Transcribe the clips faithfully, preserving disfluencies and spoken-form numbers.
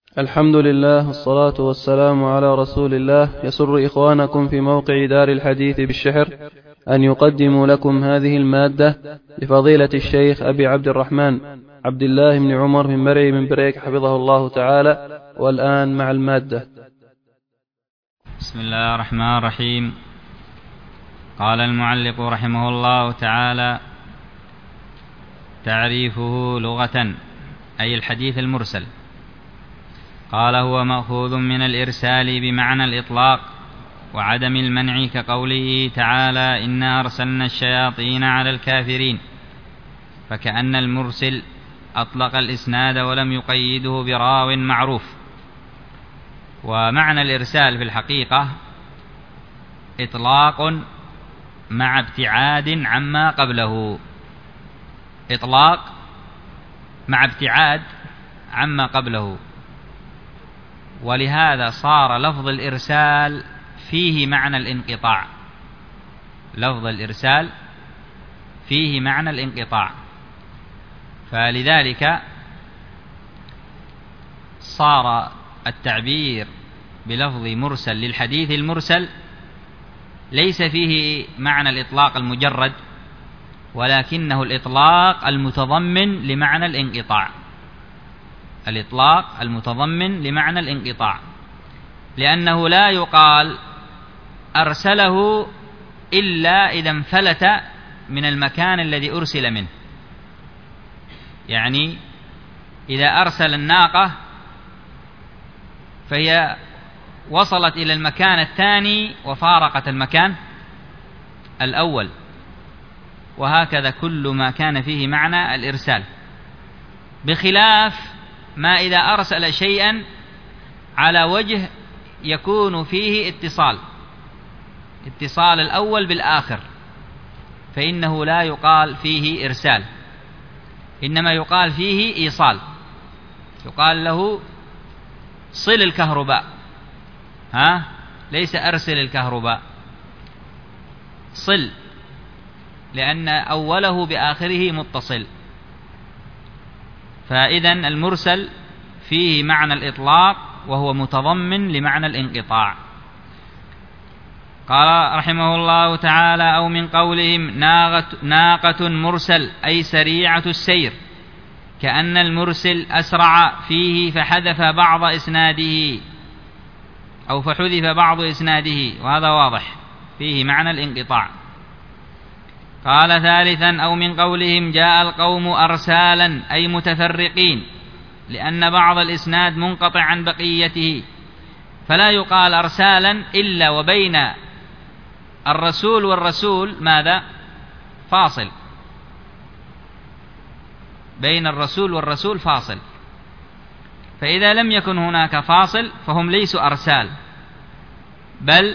الحمد لله والصلاة والسلام على رسول الله. يسر إخوانكم في موقع دار الحديث بالشحر أن يقدموا لكم هذه المادة لفضيلة الشيخ أبي عبد الرحمن عبد الله بن عمر بن مرعي بن بريك حفظه الله تعالى. والآن مع المادة. بسم الله الرحمن الرحيم. قال المعلق رحمه الله تعالى: تعريفه لغة أي الحديث المرسل. قال: هو مأخوذ من الإرسال بمعنى الإطلاق وعدم المنع، كقوله تعالى: إنا أرسلنا الشياطين على الكافرين، فكأن المرسل أطلق الإسناد ولم يقيده براو معروف. ومعنى الإرسال في الحقيقة إطلاق مع ابتعاد عما قبله، إطلاق مع ابتعاد عما قبله. ولهذا صار لفظ الإرسال فيه معنى الانقطاع، لفظ الإرسال فيه معنى الانقطاع، فلذلك صار التعبير بلفظ مرسل للحديث المرسل ليس فيه معنى الإطلاق المجرد، ولكنه الإطلاق المتضمن لمعنى الانقطاع، الإطلاق المتضمن لمعنى الانقطاع، لأنه لا يقال أرسله إلا إذا انفلت من المكان الذي أرسل منه. يعني إذا أرسل الناقة فهي وصلت إلى المكان الثاني وفارقت المكان الأول، وهكذا كل ما كان فيه معنى الإرسال، بخلاف ما إذا أرسل شيئا على وجه يكون فيه اتصال، اتصال الأول بالآخر، فإنه لا يقال فيه إرسال، إنما يقال فيه إيصال، يقال له صل الكهرباء، ها ليس أرسل الكهرباء، صل، لأن أوله بآخره متصل. فإذن المرسل فيه معنى الإطلاق وهو متضمن لمعنى الانقطاع. قال رحمه الله تعالى: أو من قولهم ناقة مرسل أي سريعة السير، كأن المرسل أسرع فيه فحذف بعض إسناده أو فحذف بعض إسناده، وهذا واضح فيه معنى الانقطاع. قال ثالثا: أو من قولهم جاء القوم أرسالا أي متفرقين، لأن بعض الإسناد منقطع عن بقيته، فلا يقال أرسالا إلا وبين الرسول والرسول ماذا؟ فاصل، بين الرسول والرسول فاصل، فإذا لم يكن هناك فاصل فهم ليسوا أرسال، بل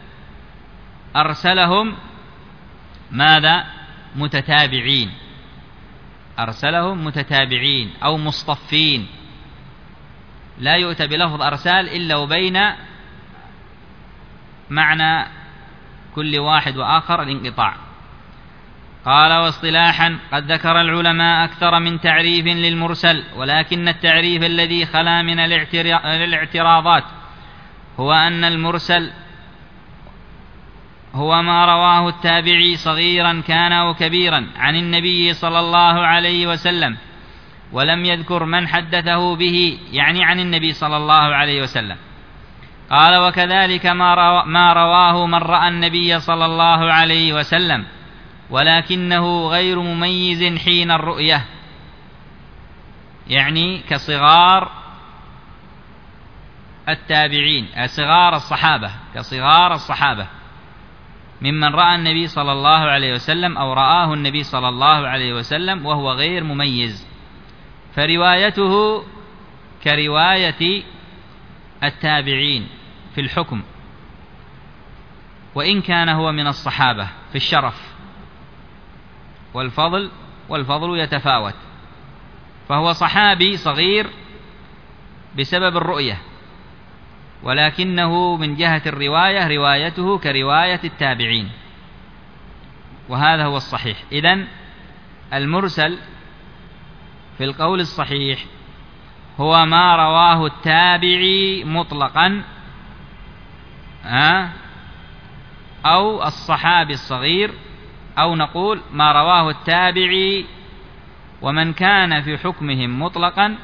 أرسلهم ماذا؟ متتابعين، أرسلهم متتابعين أو مصطفين، لا يؤتى بلفظ أرسال إلا وبين معنى كل واحد وآخر الانقطاع. قال: واصطلاحا قد ذكر العلماء أكثر من تعريف للمرسل، ولكن التعريف الذي خلا من الاعتراضات هو أن المرسل هو ما رواه التابعي صغيرا كان أو كبيرا عن النبي صلى الله عليه وسلم، ولم يذكر من حدثه به، يعني عن النبي صلى الله عليه وسلم. قال: وكذلك ما رواه من رأى النبي صلى الله عليه وسلم ولكنه غير مميز حين الرؤية، يعني كصغار التابعين، صغار الصحابة، كصغار الصحابة ممن رأى النبي صلى الله عليه وسلم أو رآه النبي صلى الله عليه وسلم وهو غير مميز، فروايته كرواية التابعين في الحكم، وإن كان هو من الصحابة في الشرف والفضل، والفضل يتفاوت، فهو صحابي صغير بسبب الرؤية، ولكنه من جهة الرواية روايته كرواية التابعين، وهذا هو الصحيح. إذن المرسل في القول الصحيح هو ما رواه التابعي مطلقا أو الصحابي الصغير، أو نقول ما رواه التابعي ومن كان في حكمهم مطلقا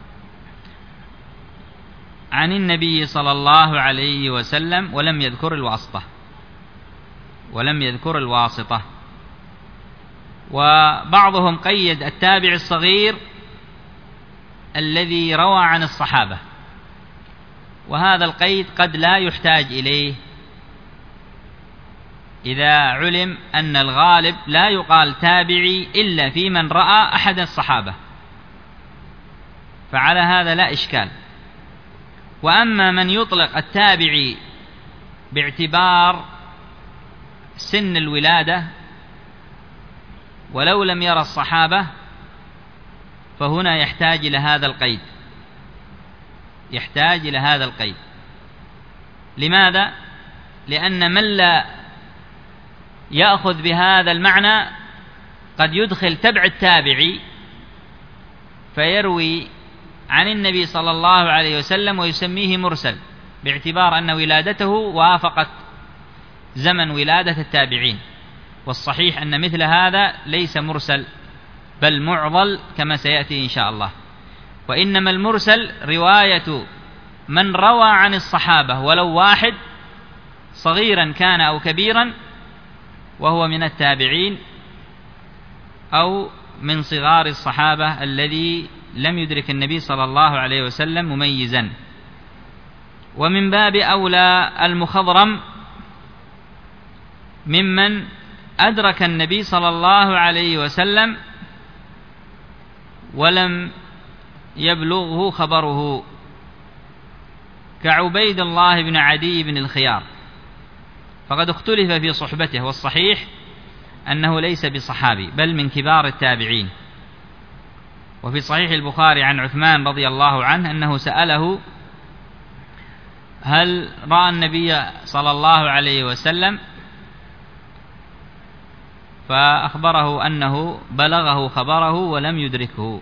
عن النبي صلى الله عليه وسلم ولم يذكر الواسطة ولم يذكر الواسطة. وبعضهم قيد التابع الصغير الذي روى عن الصحابة، وهذا القيد قد لا يحتاج إليه إذا علم أن الغالب لا يقال تابعي إلا في من رأى أحد الصحابة، فعلى هذا لا إشكال. وأما من يطلق التابعي باعتبار سن الولادة ولو لم يرى الصحابة، فهنا يحتاج إلى هذا القيد يحتاج إلى هذا القيد لماذا؟ لأن من لا يأخذ بهذا المعنى قد يدخل تبع التابعي فيروي عن النبي صلى الله عليه وسلم ويسميه مرسل باعتبار أن ولادته وافقت زمن ولادة التابعين، والصحيح أن مثل هذا ليس مرسل بل معضل كما سيأتي إن شاء الله. وإنما المرسل رواية من روى عن الصحابة ولو واحد صغيرا كان أو كبيرا وهو من التابعين أو من صغار الصحابة الذي لم يدرك النبي صلى الله عليه وسلم مميزا. ومن باب أولى المخضرم ممن أدرك النبي صلى الله عليه وسلم ولم يبلغه خبره كعبيد الله بن عدي بن الخيار، فقد اختلف في صحبته، والصحيح أنه ليس بصحابي بل من كبار التابعين. وفي صحيح البخاري عن عثمان رضي الله عنه أنه سأله هل رأى النبي صلى الله عليه وسلم، فأخبره أنه بلغه خبره ولم يدركه.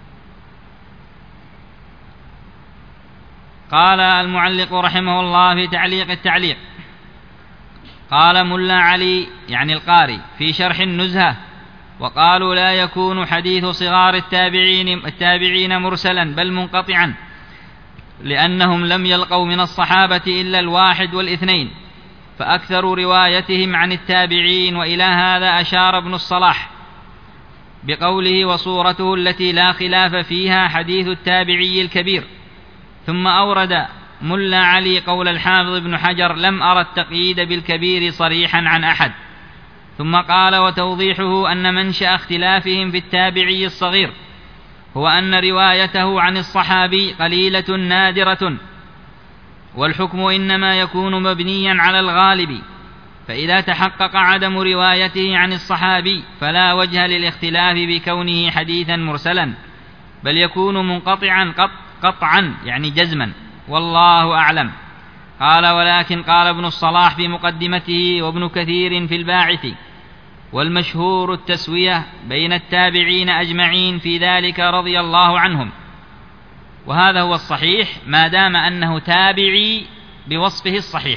قال المعلق رحمه الله في تعليق التعليق: قال ملا علي يعني القاري في شرح النزهة: وقالوا لا يكون حديث صغار التابعين, التابعين مرسلا بل منقطعا، لأنهم لم يلقوا من الصحابة إلا الواحد والاثنين، فأكثر روايتهم عن التابعين. وإلى هذا أشار ابن الصلاح بقوله: وصورته التي لا خلاف فيها حديث التابعي الكبير. ثم أورد ملا علي قول الحافظ ابن حجر: لم أرى التقييد بالكبير صريحا عن أحد. ثم قال: وتوضيحه أن منشأ اختلافهم في التابعي الصغير هو أن روايته عن الصحابي قليلة نادرة، والحكم إنما يكون مبنيا على الغالب، فإذا تحقق عدم روايته عن الصحابي فلا وجه للاختلاف بكونه حديثا مرسلا، بل يكون منقطعا قطعا يعني جزما، والله أعلم. قال: ولكن قال ابن الصلاح في مقدمته وابن كثير في الباعث: والمشهور التسوية بين التابعين أجمعين في ذلك رضي الله عنهم. وهذا هو الصحيح ما دام أنه تابعي بوصفه الصحيح،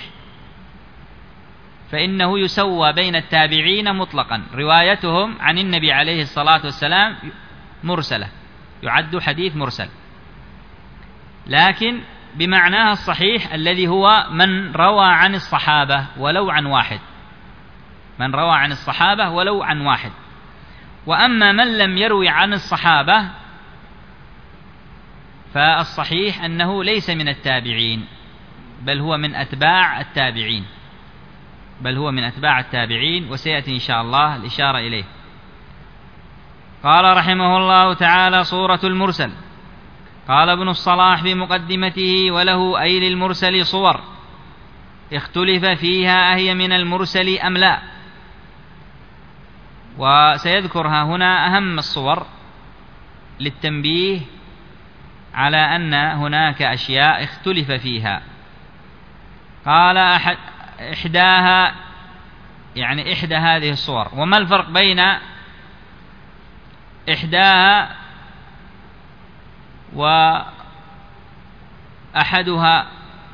فإنه يسوى بين التابعين مطلقا، روايتهم عن النبي عليه الصلاة والسلام مرسلة، يعد حديث مرسل، لكن بمعناها الصحيح الذي هو من روى عن الصحابة ولو عن واحد، من روى عن الصحابة ولو عن واحد. وأما من لم يروي عن الصحابة فالصحيح أنه ليس من التابعين بل هو من أتباع التابعين بل هو من أتباع التابعين وسيأتي إن شاء الله الإشارة إليه. قال رحمه الله تعالى: صورة المرسل. قال ابن الصلاح في مقدمته: وله أي للمرسل صور اختلف فيها أهي من المرسل أم لا. وسيذكرها هنا أهم الصور للتنبيه على أن هناك أشياء اختلف فيها. قال: أحد إحداها يعني إحدى هذه الصور. وما الفرق بين إحداها أحدها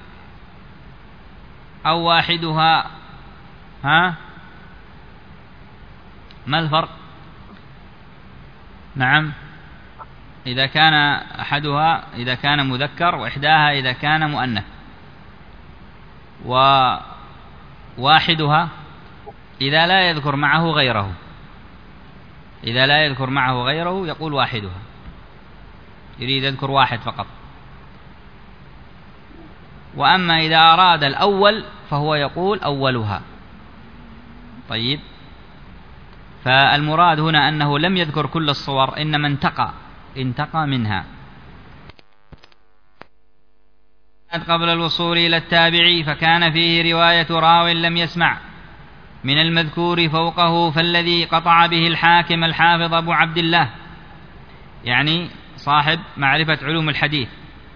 أو واحدها، ها ما الفرق؟ نعم، إذا كان أحدها إذا كان مذكر، وإحداها إذا كان مؤنث، وواحدها إذا لا يذكر معه غيره، إذا لا يذكر معه غيره يقول واحدها، يريد يذكر واحد فقط. وأما إذا أراد الأول فهو يقول أولها. طيب، فالمراد هنا أنه لم يذكر كل الصور، إنما انتقى انتقى منها. قبل الوصول إلى التابعي فكان فيه رواية راو لم يسمع من المذكور فوقه، فالذي قطع به الحاكم الحافظ أبو عبد الله، يعني صاحب معرفة علوم الحديث.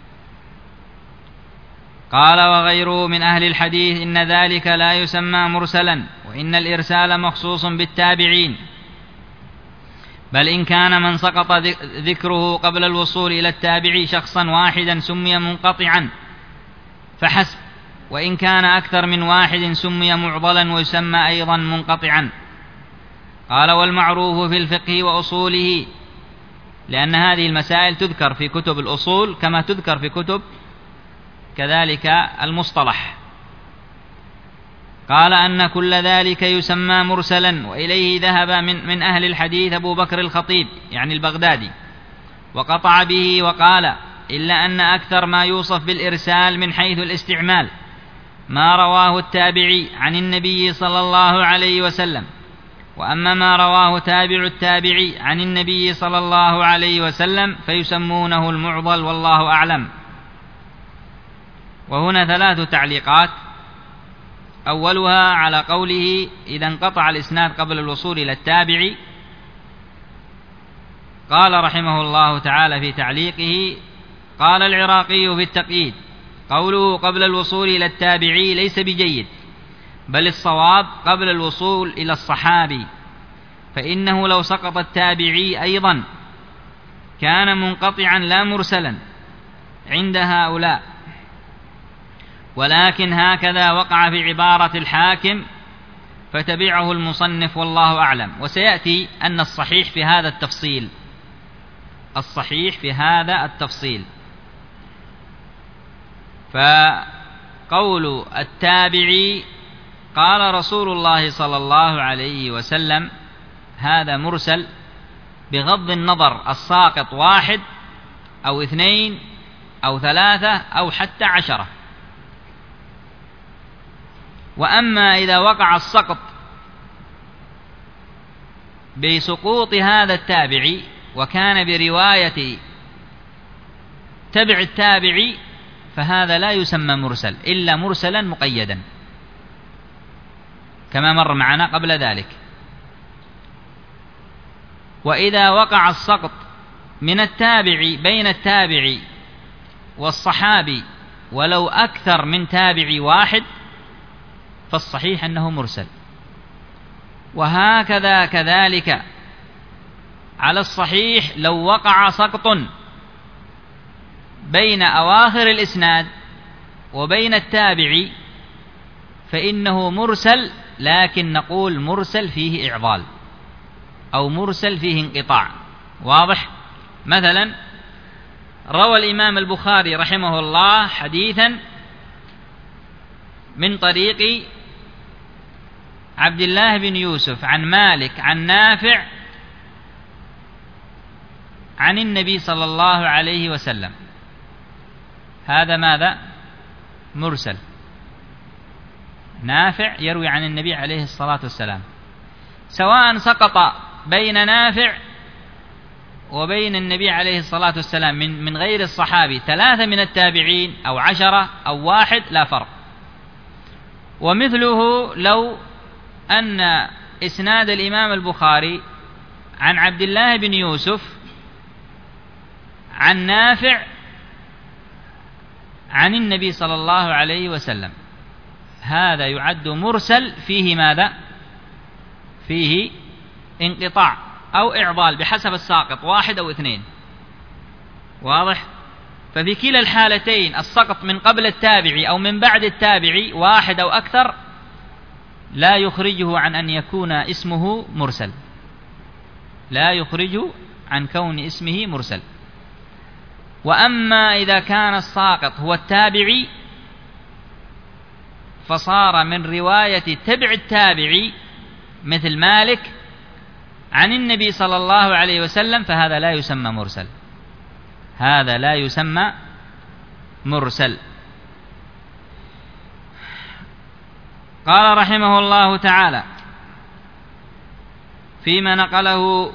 قال وغيره من أهل الحديث إن ذلك لا يسمى مرسلا، وإن الإرسال مخصوص بالتابعين، بل إن كان من سقط ذكره قبل الوصول إلى التابعي شخصا واحدا سمي منقطعا فحسب، وإن كان أكثر من واحد سمي معضلا ويسمى أيضا منقطعا. قال والمعروف في الفقه وأصوله، لأن هذه المسائل تذكر في كتب الأصول كما تذكر في كتب كذلك المصطلح. قال أن كل ذلك يسمى مرسلا، وإليه ذهب من, من أهل الحديث أبو بكر الخطيب يعني البغدادي، وقطع به وقال إلا أن أكثر ما يوصف بالإرسال من حيث الاستعمال ما رواه التابعي عن النبي صلى الله عليه وسلم، وأما ما رواه تابع التابعي عن النبي صلى الله عليه وسلم فيسمونه المعضل، والله أعلم. وهنا ثلاث تعليقات. أولها على قوله إذا انقطع الإسناد قبل الوصول إلى التابعي، قال رحمه الله تعالى في تعليقه: قال العراقي في التقييد: قوله قبل الوصول إلى التابعي ليس بجيد، بل الصواب قبل الوصول إلى الصحابي، فإنه لو سقط التابعي أيضا كان منقطعا لا مرسلا عند هؤلاء، ولكن هكذا وقع في عبارة الحاكم فتبعه المصنف، والله أعلم. وسيأتي أن الصحيح في هذا التفصيل، الصحيح في هذا التفصيل. فقول التابعي قال رسول الله صلى الله عليه وسلم هذا مرسل، بغض النظر الساقط واحد أو اثنين أو ثلاثة أو حتى عشرة. وأما إذا وقع السقط بسقوط هذا التابعي وكان برواية تبع التابعي فهذا لا يسمى مرسل إلا مرسلا مقيدا كما مر معنا قبل ذلك. وإذا وقع السقط من التابعي بين التابعي والصحابي ولو أكثر من تابعي واحد فالصحيح أنه مرسل. وهكذا كذلك على الصحيح لو وقع سقط بين أواخر الإسناد وبين التابعي فإنه مرسل، لكن نقول مرسل فيه إعضال أو مرسل فيه انقطاع. واضح؟ مثلا روى الإمام البخاري رحمه الله حديثا من طريق عبد الله بن يوسف عن مالك عن نافع عن النبي صلى الله عليه وسلم، هذا ماذا؟ مرسل. نافع يروي عن النبي عليه الصلاة والسلام، سواء سقط بين نافع وبين النبي عليه الصلاة والسلام من, من غير الصحابي ثلاثة من التابعين أو عشرة أو واحد لا فرق. ومثله لو أن إسناد الإمام البخاري عن عبد الله بن يوسف عن نافع عن النبي صلى الله عليه وسلم، هذا يعد مرسل فيه ماذا؟ فيه انقطاع أو إعضال بحسب الساقط واحد أو اثنين. واضح؟ ففي كلا الحالتين السقط من قبل التابعي أو من بعد التابعي واحد أو أكثر لا يخرجه عن أن يكون اسمه مرسل، لا يخرجه عن كون اسمه مرسل. وأما إذا كان الساقط هو التابعي فصار من رواية تبع التابعي مثل مالك عن النبي صلى الله عليه وسلم، فهذا لا يسمى مرسل، هذا لا يسمى مرسل. قال رحمه الله تعالى فيما نقله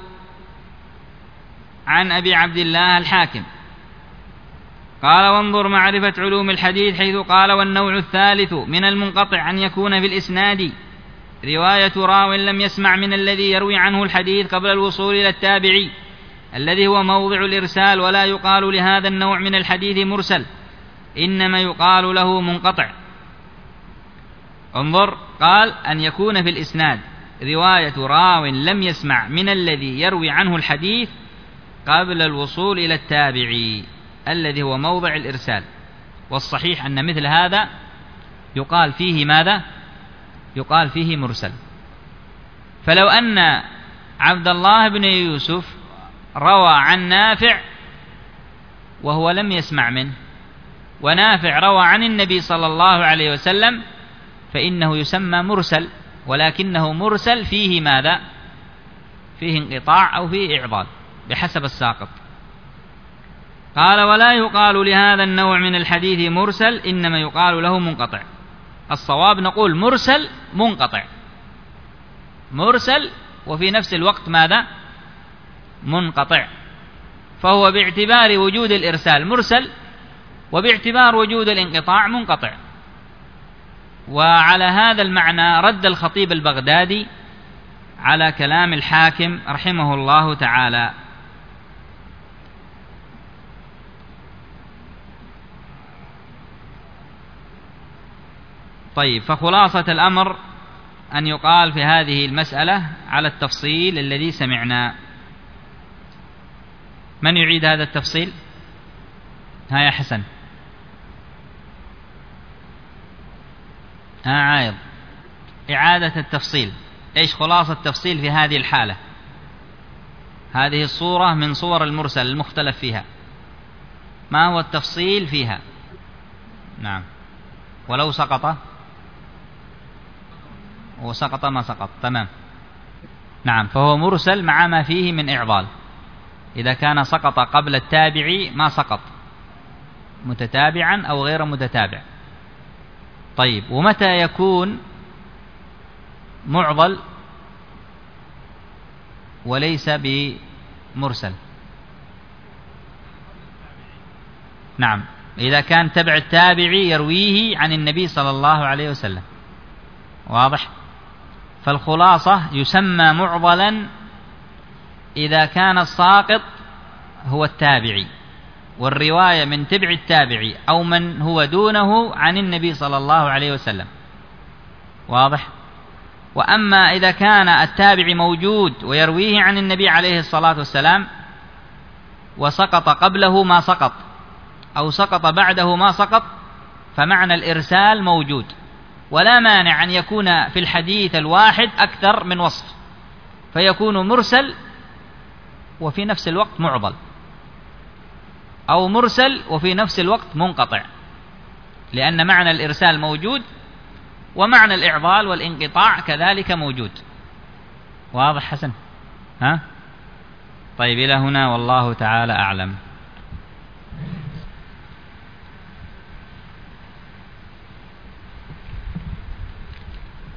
عن أبي عبد الله الحاكم قال: وانظر معرفة علوم الحديث حيث قال: والنوع الثالث من المنقطع أن يكون في الإسناد رواية راو لم يسمع من الذي يروي عنه الحديث قبل الوصول إلى التابعي الذي هو موضع الإرسال، ولا يقال لهذا النوع من الحديث مرسل، إنما يقال له منقطع. انظر، قال أن يكون في الإسناد رواية راو لم يسمع من الذي يروي عنه الحديث قبل الوصول إلى التابعي الذي هو موضع الإرسال. والصحيح أن مثل هذا يقال فيه ماذا؟ يقال فيه مرسل. فلو أن عبد الله بن يوسف روى عن نافع وهو لم يسمع منه، ونافع روى عن النبي صلى الله عليه وسلم، فإنه يسمى مرسل، ولكنه مرسل فيه ماذا؟ فيه انقطاع أو فيه إعضال بحسب الساقط. قال: ولا يقال لهذا النوع من الحديث مرسل، إنما يقال له منقطع. الصواب نقول مرسل منقطع، مرسل وفي نفس الوقت ماذا؟ منقطع. فهو باعتبار وجود الإرسال مرسل، وباعتبار وجود الانقطاع منقطع. وعلى هذا المعنى رد الخطيب البغدادي على كلام الحاكم رحمه الله تعالى. طيب، فخلاصة الأمر أن يقال في هذه المسألة على التفصيل الذي سمعنا. من يعيد هذا التفصيل؟ ها يا حسن، ها عايض، إعادة التفصيل. إيش خلاصة التفصيل في هذه الحالة؟ هذه الصورة من صور المرسل المختلف فيها، ما هو التفصيل فيها؟ نعم. ولو سقط وسقط ما سقط، تمام. نعم، فهو مرسل مع ما فيه من إعضال. إذا كان سقط قبل التابعي ما سقط، متتابعا أو غير متتابع. طيب، ومتى يكون معضل وليس بمرسل؟ نعم، إذا كان تبع التابعي يرويه عن النبي صلى الله عليه وسلم. واضح؟ فالخلاصة يسمى معضلا إذا كان الساقط هو التابعي، والرواية من تبع التابعي أو من هو دونه عن النبي صلى الله عليه وسلم. واضح؟ وأما إذا كان التابعي موجود ويرويه عن النبي عليه الصلاة والسلام وسقط قبله ما سقط أو سقط بعده ما سقط، فمعنى الإرسال موجود، ولا مانع أن يكون في الحديث الواحد أكثر من وصف، فيكون مرسل وفي نفس الوقت معضل، أو مرسل وفي نفس الوقت منقطع، لأن معنى الإرسال موجود ومعنى الإعضال والانقطاع كذلك موجود. واضح حسن؟ ها؟ طيب، إلى هنا والله تعالى أعلم.